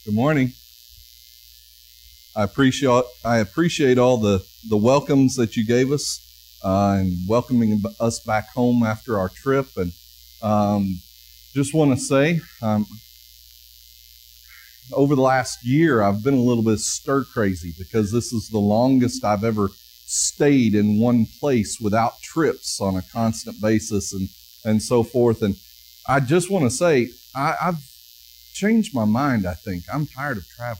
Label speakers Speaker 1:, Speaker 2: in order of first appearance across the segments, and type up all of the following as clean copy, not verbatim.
Speaker 1: Good morning. I appreciate all the welcomes that you gave us and welcoming us back home after our trip. And just want to say, over the last year, I've been a little bit stir crazy because this is the longest I've ever stayed in one place without trips on a constant basis and so forth. And I just want to say, I've changed my mind, I think. I'm tired of traveling.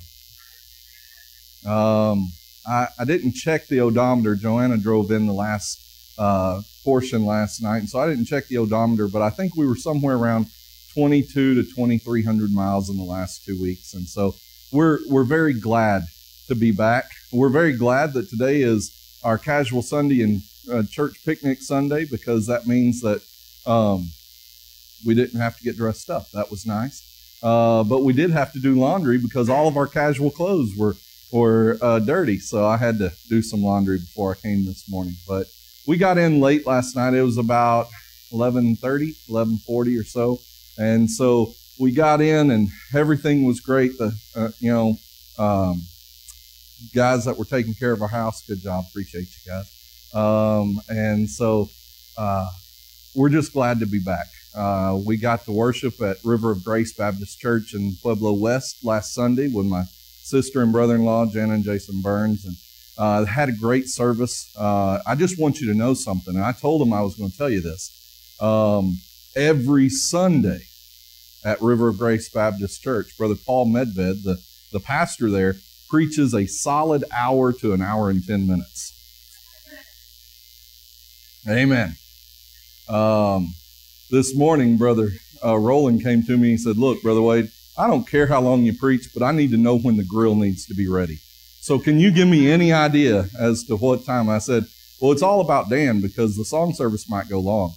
Speaker 1: I didn't check the odometer. Joanna drove in the last portion last night, and so I didn't check the odometer, but I think we were somewhere around 22 to 2,300 miles in the last 2 weeks. And so we're very glad to be back. We're very glad that today is our casual Sunday and church picnic Sunday, because that means that we didn't have to get dressed up. That was nice. But we did have to do laundry because all of our casual clothes were dirty. So I had to do some laundry before I came this morning. But we got in late last night. It was about 11:30, 11:40 or so. And so we got in and everything was great. Guys that were taking care of our house, good job. Appreciate you guys. And so we're just glad to be back. We got to worship at River of Grace Baptist Church in Pueblo West last Sunday with my sister and brother-in-law, Jen and Jason Burns, and had a great service. I just want you to know something, and I told them I was going to tell you this. Every Sunday at River of Grace Baptist Church, Brother Paul Medved, the pastor there, preaches a solid hour to an hour and 10 minutes. Amen. This morning, Brother Roland came to me and said, "Look, Brother Wade, I don't care how long you preach, but I need to know when the grill needs to be ready. So can you give me any idea as to what time?" I said, "Well, it's all about Dan because the song service might go long."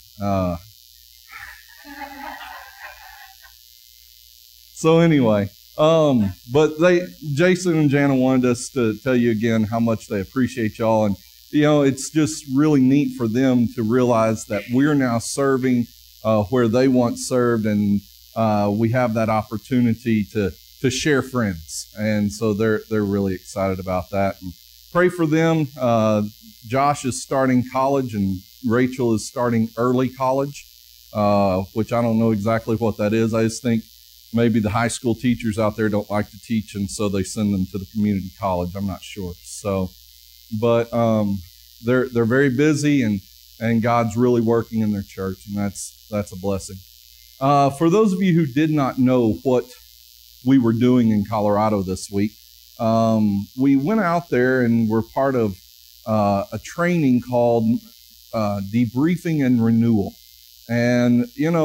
Speaker 1: So anyway, but Jason and Jana wanted us to tell you again how much they appreciate y'all. And, it's just really neat for them to realize that we're now serving where they once served, and we have that opportunity to share friends. And so they're really excited about that. And pray for them. Josh is starting college and Rachel is starting early college, which I don't know exactly what that is. I just think maybe the high school teachers out there don't like to teach, and so they send them to the community college. I'm not sure. So, but they're very busy, and God's really working in their church, and that's a blessing. For those of you who did not know what we were doing in Colorado this week, we went out there and were part of a training called Debriefing and Renewal. And,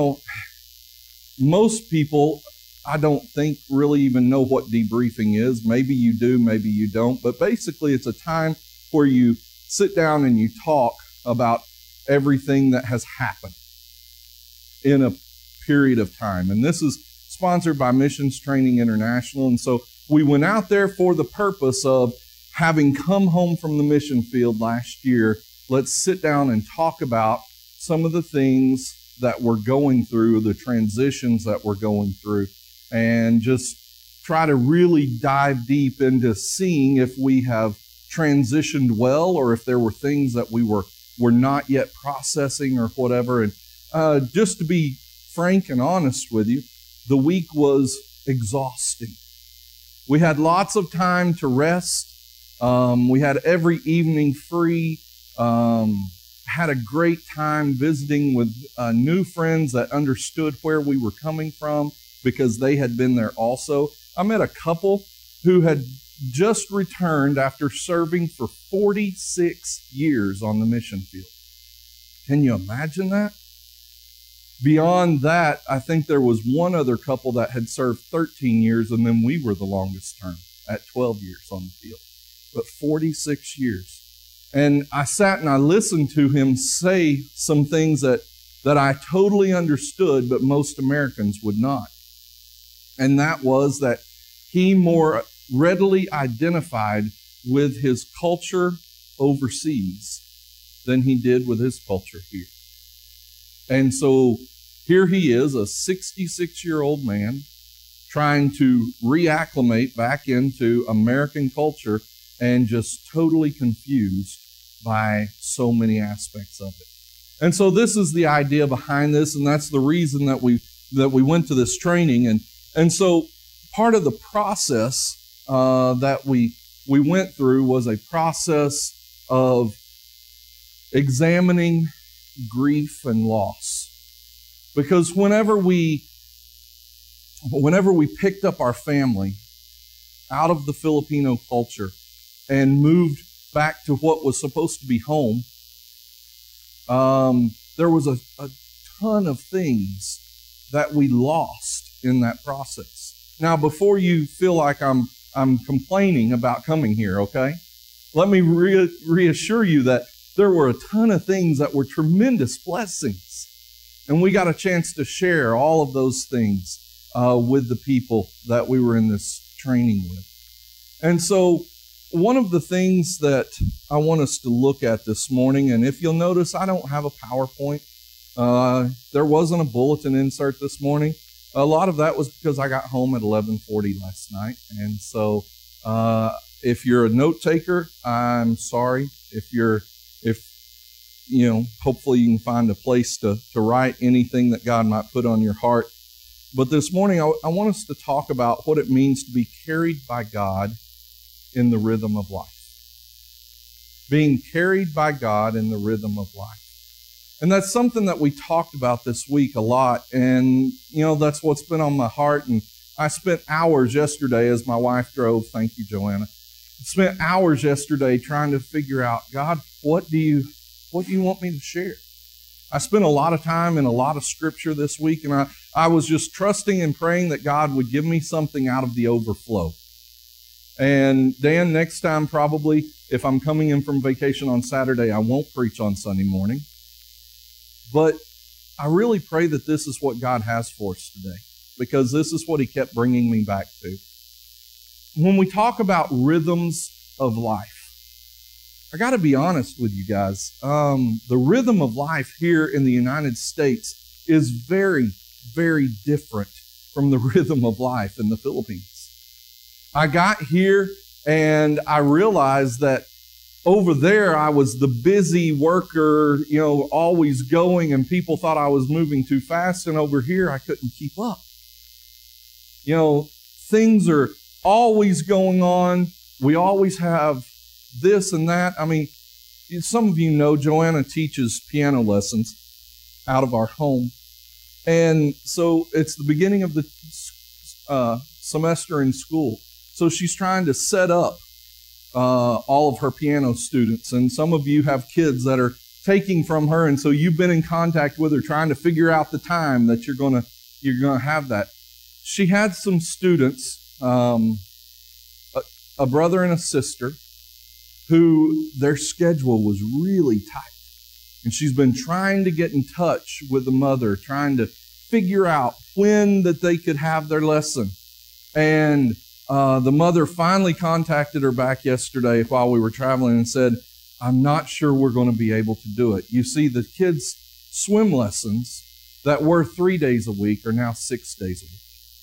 Speaker 1: most people, I don't think, really even know what debriefing is. Maybe you do, maybe you don't. But basically, it's a time where you sit down and you talk about everything that has happened in a period of time. And this is sponsored by Missions Training International. And so we went out there for the purpose of having come home from the mission field last year. Let's sit down and talk about some of the things that we're going through, the transitions that we're going through, and just try to really dive deep into seeing if we have transitioned well or if there were things that we were not yet processing or whatever. And just to be frank and honest with you, the week was exhausting. We had lots of time to rest. We had every evening free. Had a great time visiting with new friends that understood where we were coming from because they had been there also. I met a couple who had just returned after serving for 46 years on the mission field. Can you imagine that? Beyond that, I think there was one other couple that had served 13 years, and then we were the longest term at 12 years on the field. But 46 years. And I sat and I listened to him say some things that I totally understood, but most Americans would not. And that was that he more readily identified with his culture overseas than he did with his culture here. And so here he is, a 66-year-old man, trying to reacclimate back into American culture and just totally confused by so many aspects of it. And so this is the idea behind this, and that's the reason that we went to this training. And so part of the process that we went through was a process of examining grief and loss. Because whenever we picked up our family out of the Filipino culture and moved back to what was supposed to be home, there was a ton of things that we lost in that process. Now, before you feel like I'm complaining about coming here, okay? Let me reassure you that there were a ton of things that were tremendous blessings. And we got a chance to share all of those things with the people that we were in this training with. And so one of the things that I want us to look at this morning, and if you'll notice, I don't have a PowerPoint. There wasn't a bulletin insert this morning. A lot of that was because I got home at 11:40 last night. And so if you're a note taker, I'm sorry. Hopefully you can find a place to write anything that God might put on your heart. But this morning, I want us to talk about what it means to be carried by God in the rhythm of life. Being carried by God in the rhythm of life. And that's something that we talked about this week a lot. And, that's what's been on my heart. And I spent hours yesterday as my wife drove. Thank you, Joanna. Spent hours yesterday trying to figure out, God, what do you want me to share? I spent a lot of time in a lot of scripture this week, and I was just trusting and praying that God would give me something out of the overflow. And Dan, next time probably, if I'm coming in from vacation on Saturday, I won't preach on Sunday morning. But I really pray that this is what God has for us today, because this is what He kept bringing me back to. When we talk about rhythms of life, I got to be honest with you guys. The rhythm of life here in the United States is very, very different from the rhythm of life in the Philippines. I got here and I realized that over there I was the busy worker, always going, and people thought I was moving too fast. And over here I couldn't keep up. Things are always going on. We always have this and that. I mean, some of you know Joanna teaches piano lessons out of our home. And so it's the beginning of the semester in school. So she's trying to set up all of her piano students. And some of you have kids that are taking from her. And so you've been in contact with her trying to figure out the time that you're going to have that. She had some students, a brother and a sister, who their schedule was really tight. And she's been trying to get in touch with the mother, trying to figure out when that they could have their lesson. And the mother finally contacted her back yesterday while we were traveling and said, I'm not sure we're going to be able to do it. You see, the kids' swim lessons that were 3 days a week are now 6 days a week.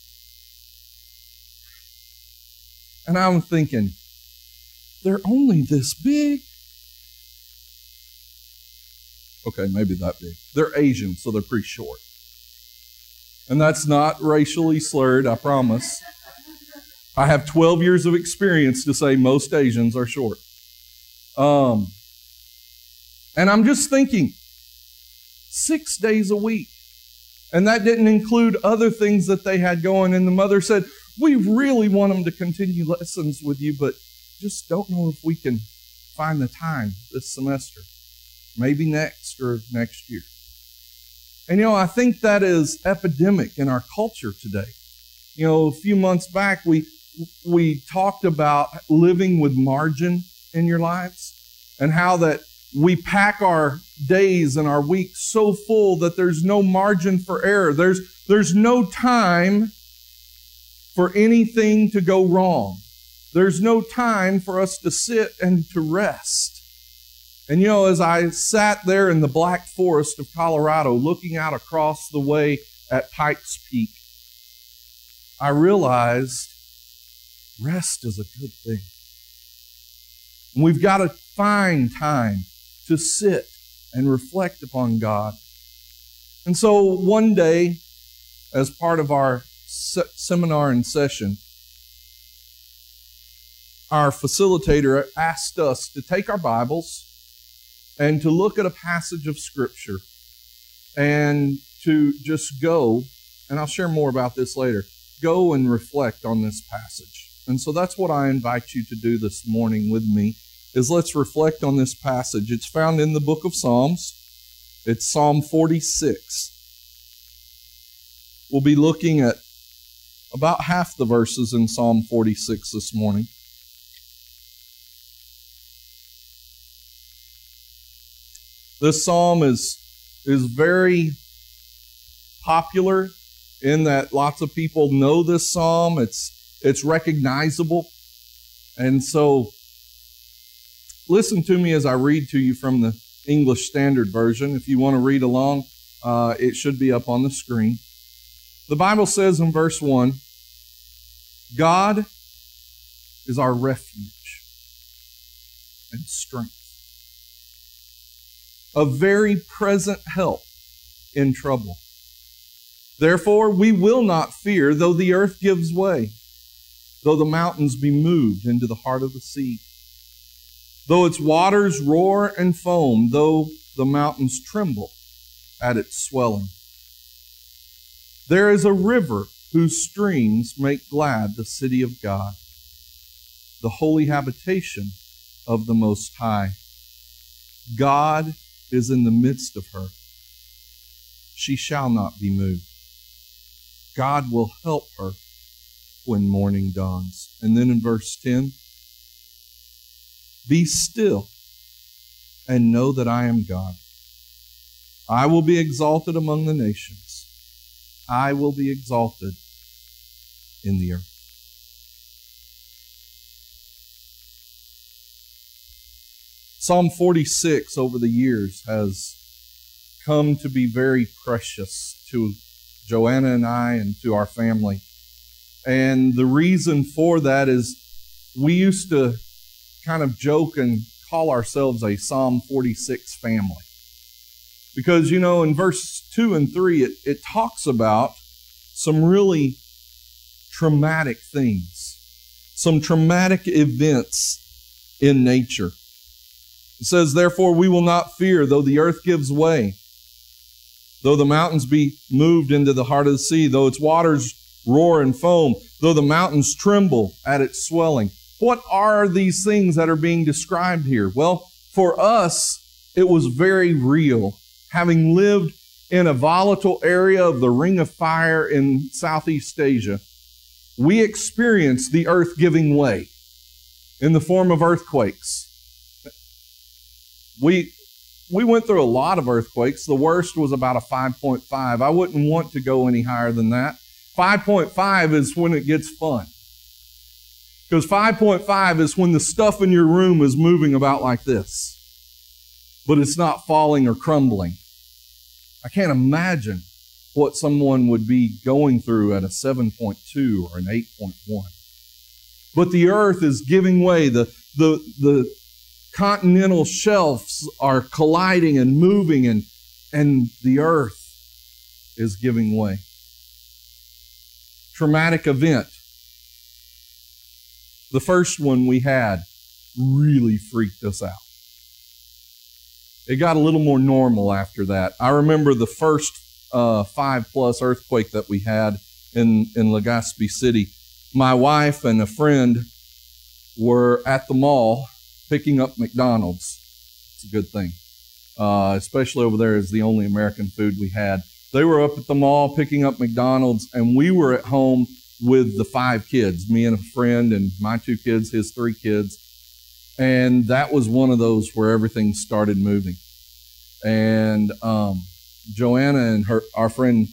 Speaker 1: And I'm thinking, they're only this big. Okay, maybe that big. They're Asian, so they're pretty short. And that's not racially slurred, I promise. I have 12 years of experience to say most Asians are short. And I'm just thinking, 6 days a week. And that didn't include other things that they had going. And the mother said, we really want them to continue lessons with you, but just don't know if we can find the time this semester. Maybe next or next year. And I think that is epidemic in our culture today. A few months back, we talked about living with margin in your lives and how that we pack our days and our weeks so full that there's no margin for error. There's no time for anything to go wrong. There's no time for us to sit and to rest. And as I sat there in the Black Forest of Colorado looking out across the way at Pikes Peak, I realized rest is a good thing. And we've got to find time to sit and reflect upon God. And so one day, as part of our seminar and session, our facilitator asked us to take our Bibles and to look at a passage of Scripture and to just go, and I'll share more about this later, go and reflect on this passage. And so that's what I invite you to do this morning with me, is let's reflect on this passage. It's found in the book of Psalms. It's Psalm 46. We'll be looking at about half the verses in Psalm 46 this morning. This psalm is very popular in that lots of people know this psalm. It's recognizable. And so listen to me as I read to you from the English Standard Version. If you want to read along, it should be up on the screen. The Bible says in verse 1, God is our refuge and strength, a very present help in trouble. Therefore, we will not fear, though the earth gives way, though the mountains be moved into the heart of the sea, though its waters roar and foam, though the mountains tremble at its swelling. There is a river whose streams make glad the city of God, the holy habitation of the Most High. God is in the midst of her. She shall not be moved. God will help her when morning dawns. And then in verse 10, be still and know that I am God. I will be exalted among the nations. I will be exalted in the earth. Psalm 46 over the years has come to be very precious to Joanna and I and to our family. And the reason for that is we used to kind of joke and call ourselves a Psalm 46 family. Because, you know, in verse 2 and 3, it talks about some really traumatic things, some traumatic events in nature. It says, therefore, we will not fear, though the earth gives way, though the mountains be moved into the heart of the sea, though its waters roar and foam, though the mountains tremble at its swelling. What are these things that are being described here? Well, for us, it was very real. Having lived in a volatile area of the Ring of Fire in Southeast Asia, we experienced the earth giving way in the form of earthquakes. We went through a lot of earthquakes. The worst was about a 5.5. I wouldn't want to go any higher than that. 5.5 is when it gets fun. Because 5.5 is when the stuff in your room is moving about like this, but it's not falling or crumbling. I can't imagine what someone would be going through at a 7.2 or an 8.1. But the earth is giving way. The continental shelves are colliding and moving, and the earth is giving way. Traumatic event. The first one we had really freaked us out. It got a little more normal after that. I remember the first 5+ earthquake that we had in Legazpi City. My wife and a friend were at the mall picking up McDonald's. It's a good thing. Especially over there is the only American food we had. They were up at the mall picking up McDonald's, and we were at home with the 5 kids, me and a friend and my 2 kids, his 3 kids. And that was one of those where everything started moving. And Joanna and our friend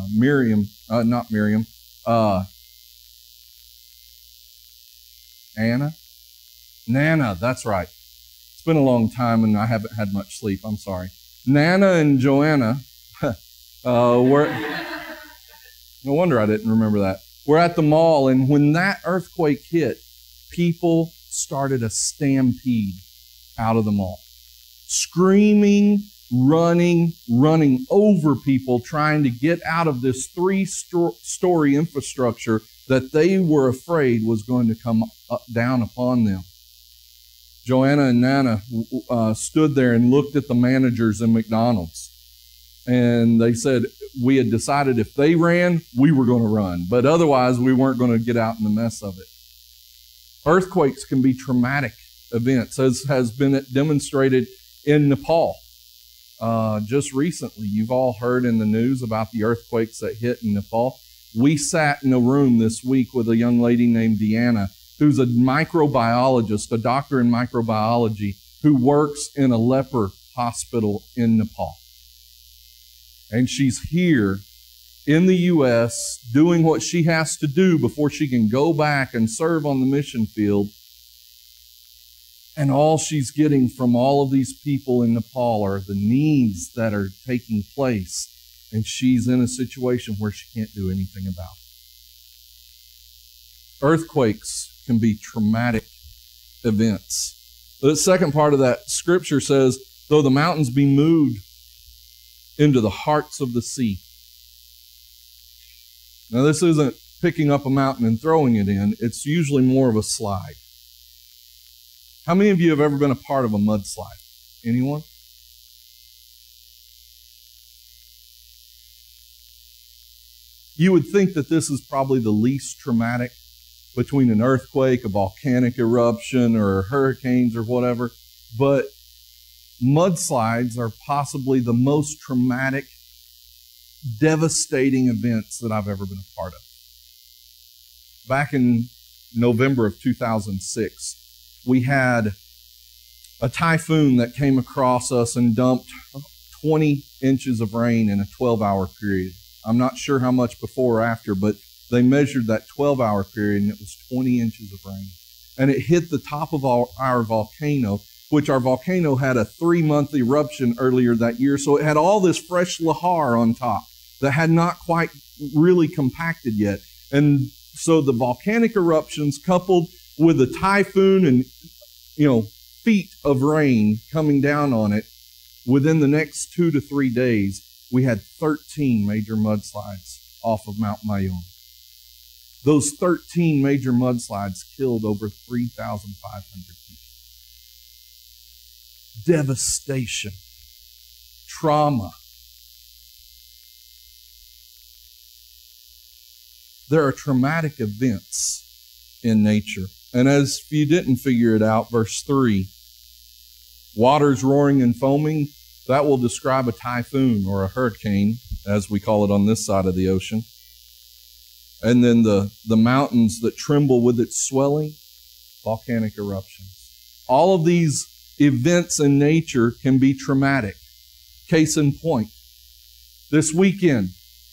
Speaker 1: Nana, that's right. It's been a long time and I haven't had much sleep. I'm sorry. Nana and Joanna were... No wonder I didn't remember that. We're at the mall, and when that earthquake hit, people started a stampede out of the mall. Screaming, running over people, trying to get out of this three-story infrastructure that they were afraid was going to come down upon them. Joanna and Nana stood there and looked at the managers in McDonald's. And they said, we had decided if they ran, we were going to run. But otherwise, we weren't going to get out in the mess of it. Earthquakes can be traumatic events, as has been demonstrated in Nepal. Just recently, you've all heard in the news about the earthquakes that hit in Nepal. We sat in a room this week with a young lady named Deanna, who's a microbiologist, a doctor in microbiology, who works in a leper hospital in Nepal. And she's here in the U.S. doing what she has to do before she can go back and serve on the mission field. And all she's getting from all of these people in Nepal are the needs that are taking place. And she's in a situation where she can't do anything about it. Earthquakes can be traumatic events. The second part of that scripture says, though the mountains be moved into the hearts of the sea. Now, this isn't picking up a mountain and throwing it in. It's usually more of a slide. How many of you have ever been a part of a mudslide? Anyone? You would think that this is probably the least traumatic between an earthquake, a volcanic eruption, or hurricanes or whatever, but mudslides are possibly the most traumatic, devastating events that I've ever been a part of. Back in November of 2006, we had a typhoon that came across us and dumped 20 inches of rain in a 12-hour period. I'm not sure how much before or after, but they measured that 12-hour period, and it was 20 inches of rain. And it hit the top of our volcano, which our volcano had a 3-month eruption earlier that year. So it had all this fresh lahar on top that had not quite really compacted yet. And so the volcanic eruptions coupled with the typhoon and, feet of rain coming down on it, within the next 2 to 3 days, we had 13 major mudslides off of Mount Mayon. Those 13 major mudslides killed over 3,500 people. Devastation, trauma. There are traumatic events in nature. And as if you didn't figure it out, verse 3, waters roaring and foaming, that will describe a typhoon or a hurricane, as we call it on this side of the ocean. And then the mountains that tremble with its swelling, volcanic eruptions. All of these events in nature can be traumatic. Case in point, this weekend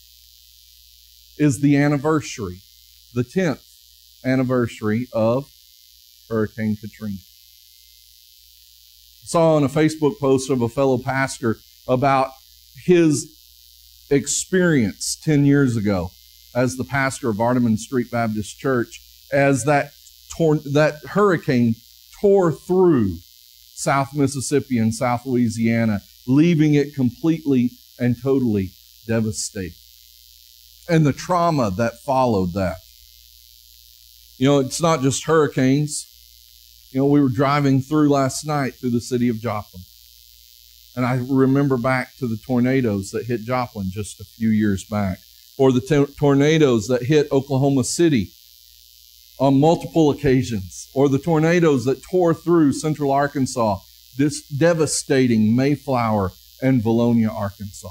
Speaker 1: is the anniversary, the 10th anniversary of Hurricane Katrina. I saw on a Facebook post of a fellow pastor about his experience 10 years ago as the pastor of Arteman Street Baptist Church, as that hurricane tore through South Mississippi and South Louisiana, leaving it completely and totally devastated. And the trauma that followed that. It's not just hurricanes. We were driving through last night through the city of Joplin. And I remember back to the tornadoes that hit Joplin just a few years back, or the tornadoes that hit Oklahoma City on multiple occasions, or the tornadoes that tore through central Arkansas, this devastating Mayflower and Valonia, Arkansas.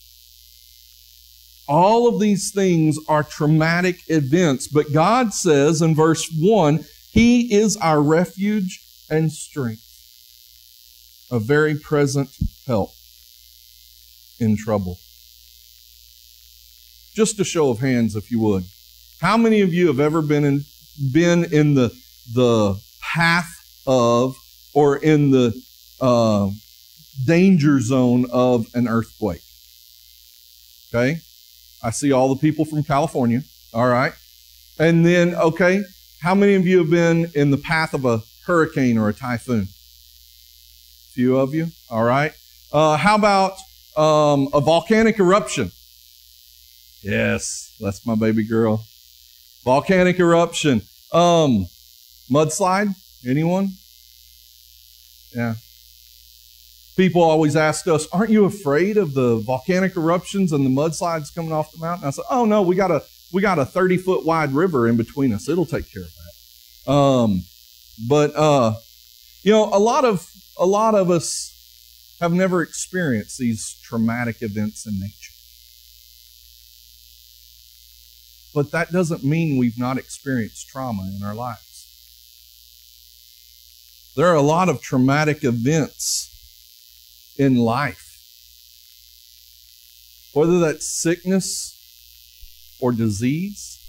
Speaker 1: All of these things are traumatic events, but God says in verse 1, He is our refuge and strength, a very present help in trouble. Just a show of hands, if you would. How many of you have ever been in the path of or in the danger zone of an earthquake? Okay? I see all the people from California. All right. And then, okay, how many of you have been in the path of a hurricane or a typhoon? A few of you, all right. How about a volcanic eruption? Yes, that's my baby girl. Volcanic eruption. Mudslide? Anyone? Yeah. People always ask us, aren't you afraid of the volcanic eruptions and the mudslides coming off the mountain? I said, oh no, we got a 30-foot wide river in between us. It'll take care of that. You know, a lot of us have never experienced these traumatic events in nature. But that doesn't mean we've not experienced trauma in our lives. There are a lot of traumatic events in life, whether that's sickness or disease.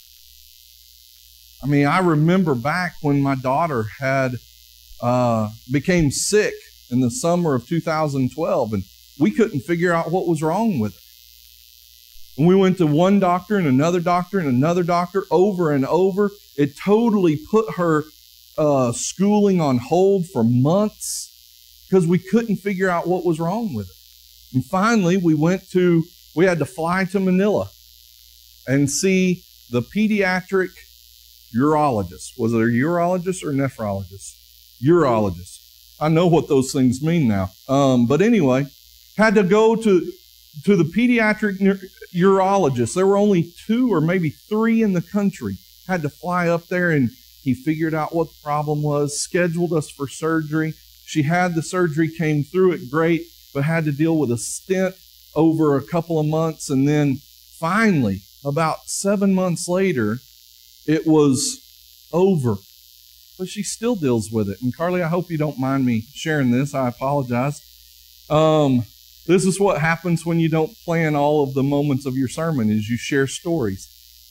Speaker 1: I mean, I remember back when my daughter became sick in the summer of 2012, and we couldn't figure out what was wrong with her. And we went to one doctor and another doctor and another doctor over and over. It totally put her schooling on hold for months because we couldn't figure out what was wrong with it. And finally, we had to fly to Manila and see the pediatric urologist. Was it a urologist or a nephrologist? Urologist. I know what those things mean now. But anyway, had to go to the pediatric urologist. There were only 2 or maybe 3 in the country. Had to fly up there, and he figured out what the problem was, scheduled us for surgery. She had the surgery, came through it great, but had to deal with a stent over a couple of months. And then finally, about 7 months later, it was over. But she still deals with it. And Carly, I hope you don't mind me sharing this. I apologize. This is what happens when you don't plan all of the moments of your sermon, is you share stories.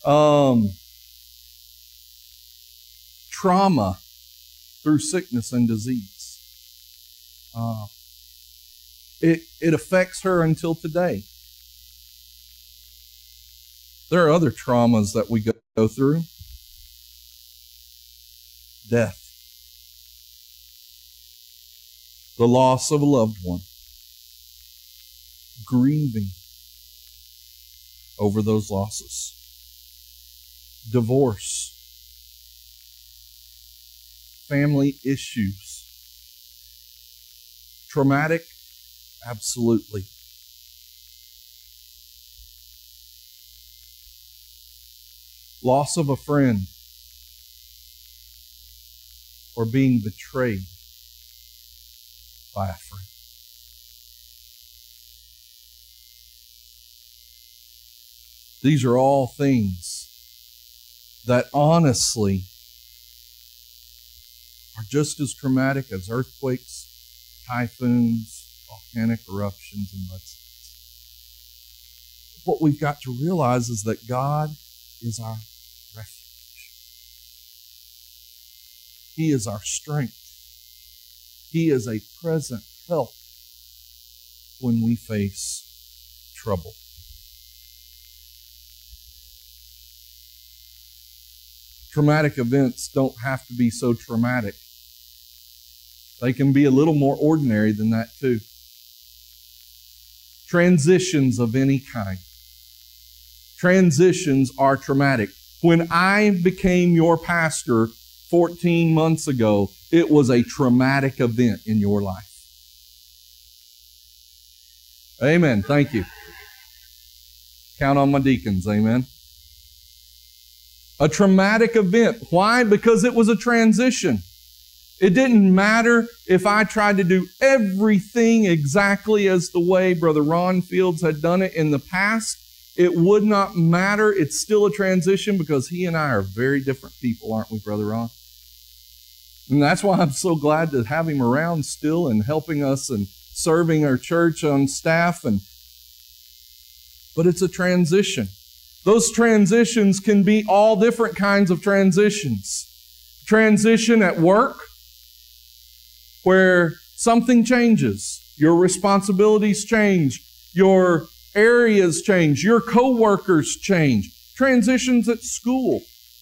Speaker 1: Trauma through sickness and disease. It affects her until today. There are other traumas that we go through. Death. The loss of a loved one. Grieving over those losses. Divorce. Family issues. Traumatic? Absolutely. Loss of a friend, or being betrayed by a friend. These are all things that honestly are just as traumatic as earthquakes, typhoons, volcanic eruptions, and mudslides. What we've got to realize is that God is our refuge. He is our strength. He is a present help when we face trouble. Traumatic events don't have to be so traumatic. They can be a little more ordinary than that too. Transitions of any kind. Transitions are traumatic. When I became your pastor 14 months ago, it was a traumatic event in your life. Amen. Thank you. Count on my deacons. Amen. A traumatic event. Why? Because it was a transition. It didn't matter if I tried to do everything exactly as the way Brother Ron Fields had done it in the past. It would not matter. It's still a transition because he and I are very different people, aren't we, Brother Ron? And that's why I'm so glad to have him around still and helping us and serving our church on staff. But it's a transition. Those transitions can be all different kinds of transitions. Transition at work, where something changes. Your responsibilities change. Your areas change. Your co-workers change. Transitions at school.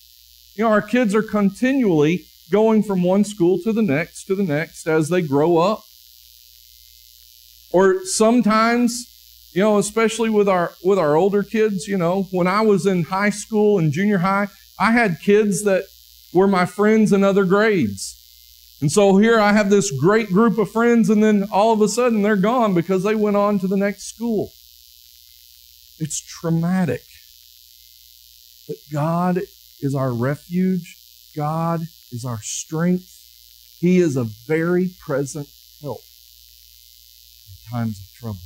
Speaker 1: Our kids are continually going from one school to the next as they grow up. Or sometimes, especially with our older kids, when I was in high school and junior high, I had kids that were my friends in other grades. And so here I have this great group of friends, and then all of a sudden they're gone because they went on to the next school. It's traumatic. But God is our refuge. God is our strength. He is a very present help in times of trouble.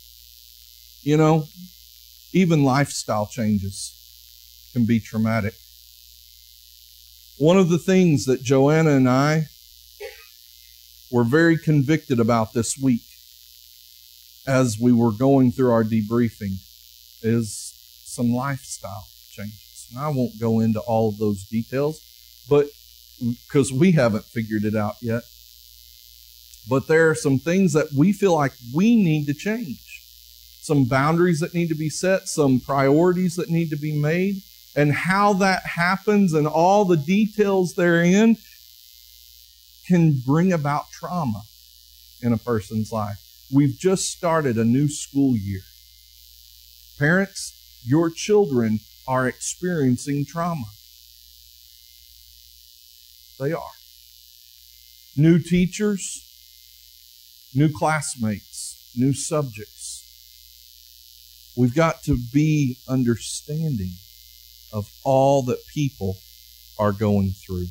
Speaker 1: Even lifestyle changes can be traumatic. One of the things that Joanna and I were very convicted about this week as we were going through our debriefing is some lifestyle changes. And I won't go into all of those details, but because we haven't figured it out yet. But there are some things that we feel like we need to change. Some boundaries that need to be set, some priorities that need to be made, and how that happens and all the details therein can bring about trauma in a person's life. We've just started a new school year. Parents, your children are experiencing trauma. They are. New teachers, new classmates, new subjects. We've got to be understanding of all that people are going through.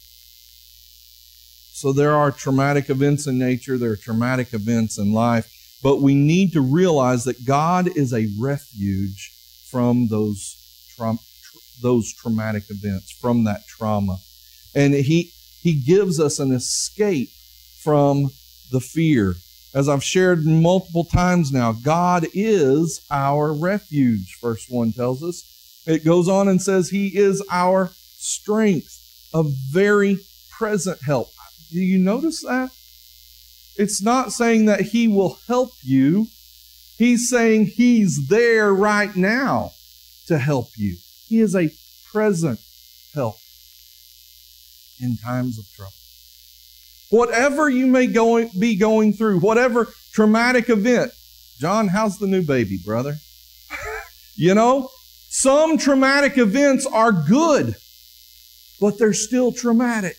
Speaker 1: So there are traumatic events in nature, there are traumatic events in life, but we need to realize that God is a refuge from those traumatic events, from that trauma. And He gives us an escape from the fear. As I've shared multiple times now, God is our refuge, verse 1 tells us. It goes on and says He is our strength, a very present help. Do you notice that? It's not saying that He will help you. He's saying He's there right now to help you. He is a present help in times of trouble. Whatever you may be going through, whatever traumatic event. John, how's the new baby, brother? Some traumatic events are good, but they're still traumatic.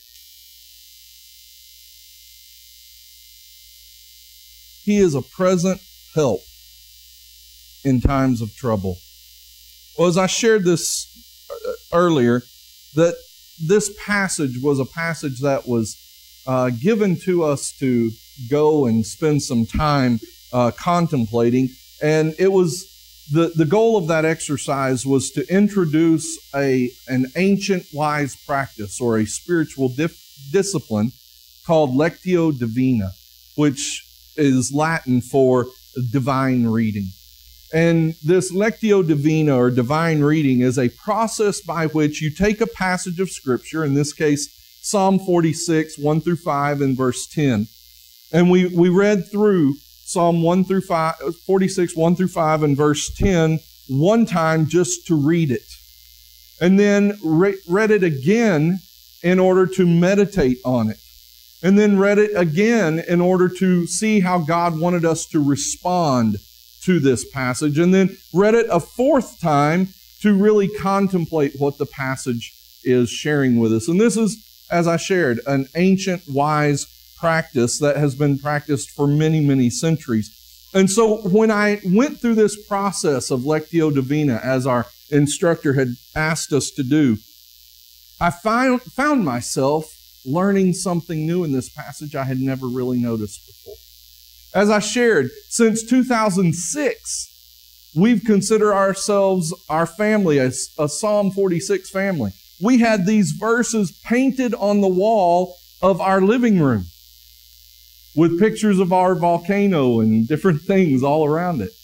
Speaker 1: He is a present help in times of trouble. Well, as I shared this earlier, that this passage was a passage that was given to us to go and spend some time contemplating. And it was the goal of that exercise was to introduce an ancient wise practice or a spiritual discipline called Lectio Divina, which is Latin for divine reading. And this Lectio Divina, or divine reading, is a process by which you take a passage of Scripture, in this case, Psalm 46, 1 through 5, and verse 10. And we read through Psalm 46, 1 through 5, and verse 10 one time just to read it. And then read it again in order to meditate on it. And then read it again in order to see how God wanted us to respond to this passage. And then read it a fourth time to really contemplate what the passage is sharing with us. And this is, as I shared, an ancient wise practice that has been practiced for many, many centuries. And so when I went through this process of Lectio Divina, as our instructor had asked us to do, I found myself learning something new in this passage I had never really noticed before. As I shared, since 2006, we've considered ourselves, our family, a Psalm 46 family. We had these verses painted on the wall of our living room with pictures of our volcano and different things all around it.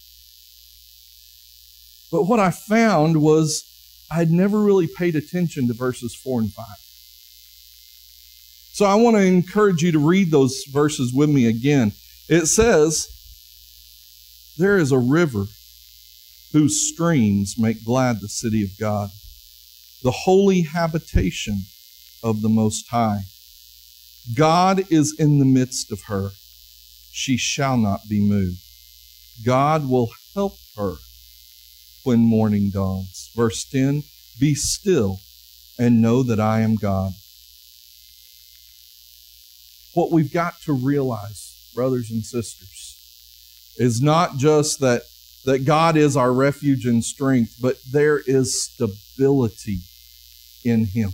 Speaker 1: But what I found was I'd never really paid attention to verses 4 and 5. So I want to encourage you to read those verses with me again. It says, "There is a river whose streams make glad the city of God, the holy habitation of the Most High. God is in the midst of her. She shall not be moved. God will help her when morning dawns. Verse 10, be still and know that I am God. What we've got to realize, brothers and sisters, is not just that God is our refuge and strength, but there is stability in Him.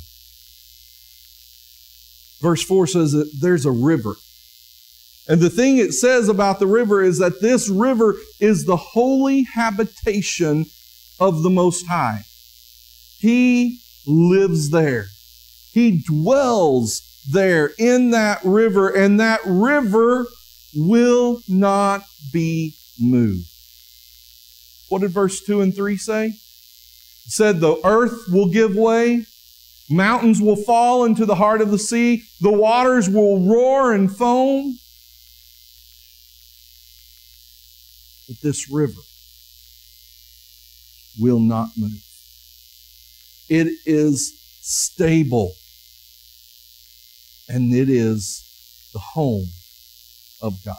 Speaker 1: Verse 4 says that there's a river. And the thing it says about the river is that this river is the holy habitation of the Most High. He lives there. He dwells there in that river, and that river will not be moved. What did verse 2 and 3 say? It said the earth will give way, mountains will fall into the heart of the sea, the waters will roar and foam. But this river will not move. It is stable, and it is the home of God.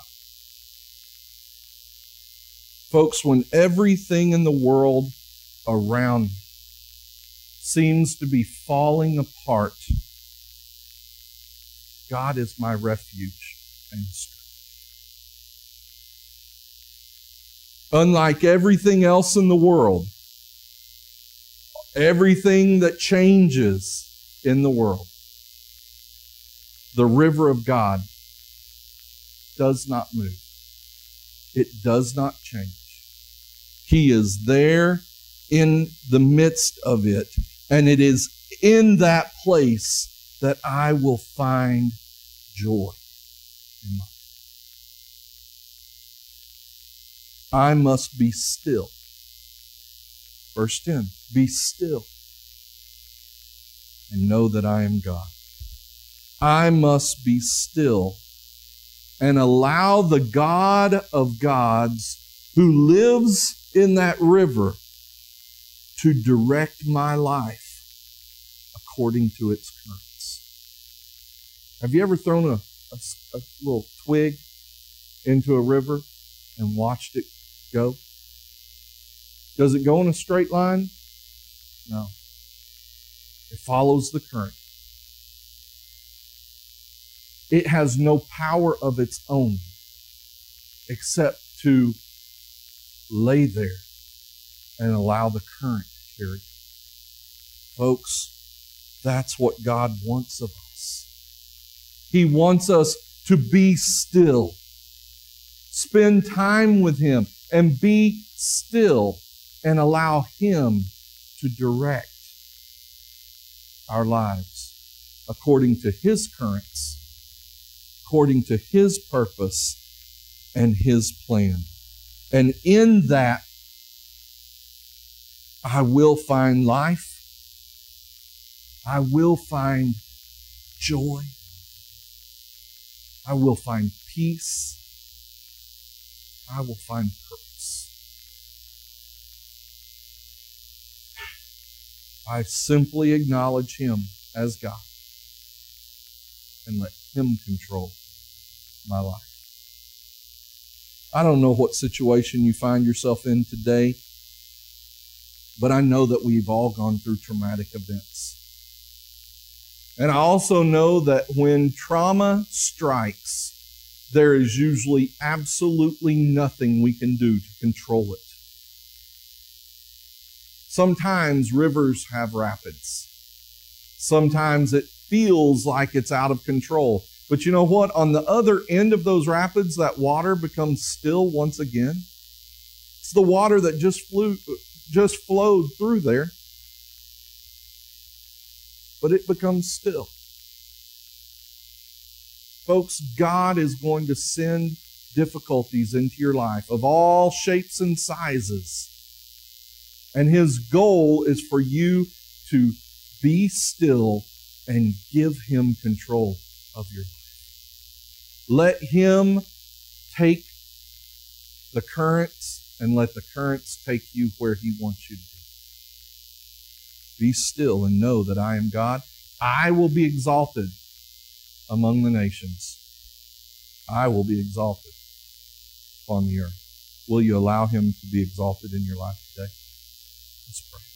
Speaker 1: Folks, when everything in the world around me seems to be falling apart, God is my refuge and strength. Unlike everything else in the world, everything that changes in the world, the river of God does not move. It does not change. He is there in the midst of it, and it is in that place that I will find joy in life. I must be still. Verse 10, be still and know that I am God. I must be still and allow the God of gods who lives in that river to direct my life according to its currents. Have you ever thrown a little twig into a river and watched it go? Does it go in a straight line? No. It follows the current. It has no power of its own except to lay there and allow the current to carry it. Folks, that's what God wants of us. He wants us to be still. Spend time with Him and be still and allow Him to direct our lives according to His currents, according to His purpose and His plan. And in that, I will find life. I will find joy. I will find peace. I will find purpose. I simply acknowledge Him as God and let Him control my life. I don't know what situation you find yourself in today, but I know that we've all gone through traumatic events. And I also know that when trauma strikes, there is usually absolutely nothing we can do to control it. Sometimes rivers have rapids. Sometimes it feels like it's out of control. But you know what? On the other end of those rapids, that water becomes still once again. It's the water that just flowed through there. But it becomes still. Folks, God is going to send difficulties into your life of all shapes and sizes. And His goal is for you to be still and give Him control of your life. Let Him take the currents and let the currents take you where He wants you to be. Be still and know that I am God. I will be exalted among the nations. I will be exalted upon the earth. Will you allow him to be exalted in your life today? Let's pray.